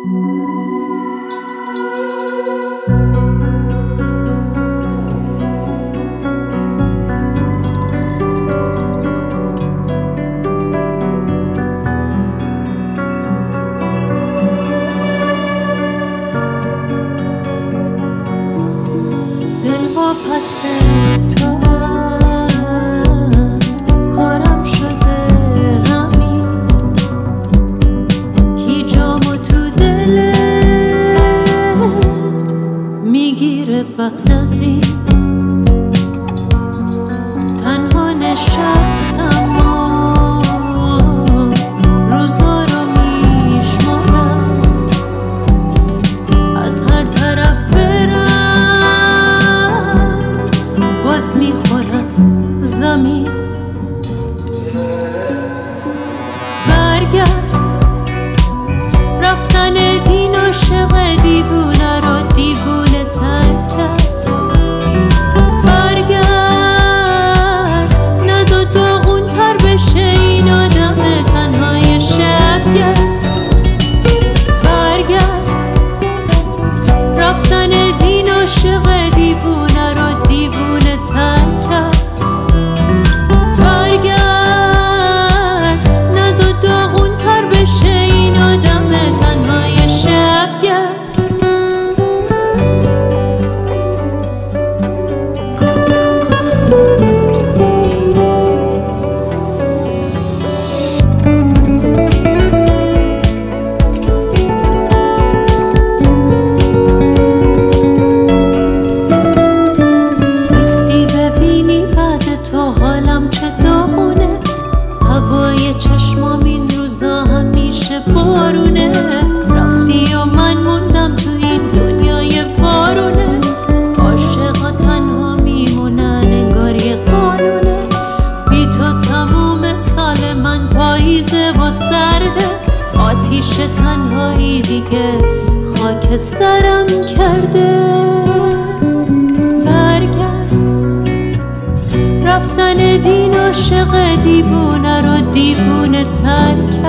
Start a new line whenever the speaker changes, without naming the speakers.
پس تو کارم شده همین کی جامو تو دلت میگیره بعد از این تنها نشستم و روزا رو میشمارم از هر طرف باز میخورم زمین برگرد رفتن این عاشق دیوونه رو دیوونه تر کرد برگرد نزا داغون تر بشه این آدم تنهای شبگرد برگرد رفتن این عاشق دیوونه رو دیوونه تر کرد برگرد نزا داغون تر بشه این آدم تنهای شبگرد چشمام این روزا همیشه بارونه رفتی و من موندم تو این دنیای وارونه عاشقا تنها میمونن انگار یه قانونه بی تو تموم سال من پاییزه و سرده آتیش تنهایی دیگه خاک سرم کرده برگرد رفتن دین عاشق دیوونه رو دیوونه تر کرد